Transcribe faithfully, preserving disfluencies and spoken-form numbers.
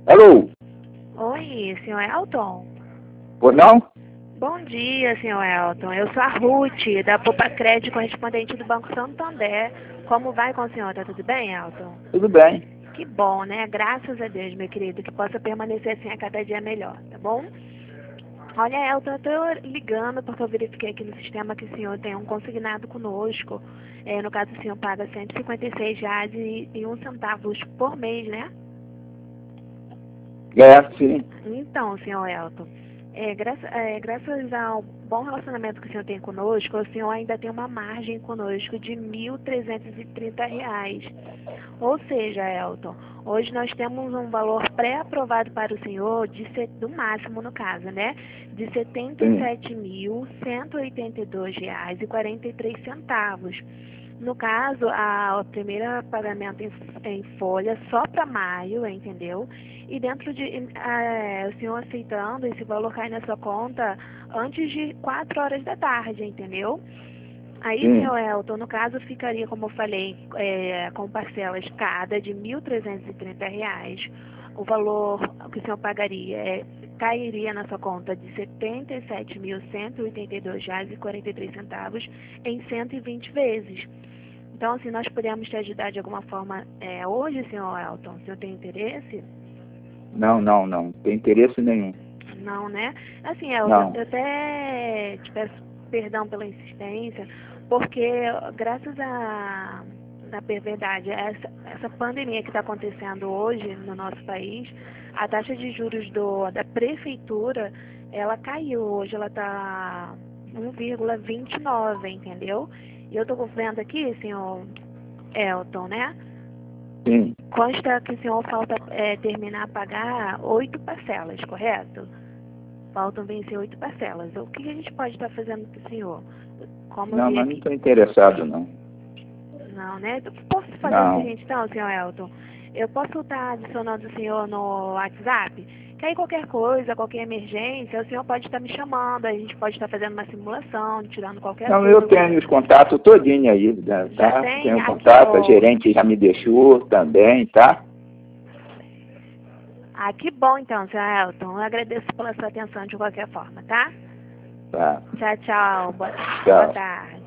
Alô? Oi, senhor Elton? Por não? Bom dia, senhor Elton. Eu sou a Ruth, da Poupa Crédito, correspondente do Banco Santander. Como vai com o senhor? Tá tudo bem, Elton? Tudo bem. Que bom, né? Graças a Deus, meu querido, que possa permanecer assim a cada dia melhor, tá bom? Olha, Elton, eu tô ligando porque eu verifiquei aqui no sistema que o senhor tem um consignado conosco. É, no caso, o senhor paga cento e cinquenta e seis reais e um centavos por mês, né? É, sim. Então, senhor Elton, é, graça, é, graças ao bom relacionamento que o senhor tem conosco, o senhor ainda tem uma margem conosco de mil trezentos e trinta reais. Ou seja, Elton, hoje nós temos um valor pré-aprovado para o senhor, de set, do máximo no caso, né? De setenta e sete mil cento e oitenta e dois reais e quarenta e três centavos. No caso, a, o primeiro pagamento em, em folha só para maio, entendeu? E dentro de a, o senhor aceitando, esse valor cai na sua conta antes de quatro horas da tarde, entendeu? Aí, Sim. senhor Elton, no caso, ficaria, como eu falei, é, com parcelas cada de mil trezentos e trinta reais. O valor que o senhor pagaria é, cairia na sua conta de setenta e sete mil cento e oitenta e dois reais e quarenta e três centavos em cento e vinte vezes. Então, se nós pudermos te ajudar de alguma forma é, hoje, senhor Elton, o senhor tem interesse? Não, não, não. Não tem interesse nenhum. Não, né? Assim, Elton, Não. eu até te peço perdão pela insistência, porque graças a, na verdade, essa, essa pandemia que está acontecendo hoje no nosso país, a taxa de juros do, da prefeitura, ela caiu. Hoje ela está um vírgula vinte e nove, entendeu? E eu estou vendo aqui, senhor Elton, né? Sim. Consta que o senhor falta é, terminar a pagar oito parcelas, correto? Faltam vencer oito parcelas. O que a gente pode estar fazendo para o senhor? Como eu Não, vi mas não aqui. estou interessado, não. Não, né? Posso fazer Não. o seguinte, então, senhor Elton? Eu posso estar adicionando o senhor no WhatsApp? Que aí qualquer coisa, qualquer emergência, o senhor pode estar me chamando, a gente pode estar fazendo uma simulação, tirando qualquer Não, eu dúvida. tenho os contatos todinho aí, né, Já tá? tem? Tenho Aqui, contato, a ó. gerente já me deixou também, tá? Ah, que bom então, senhor Elton. Eu agradeço pela sua atenção de qualquer forma, tá? Tá. Tchau, tchau. Boa, Tchau. boa tarde.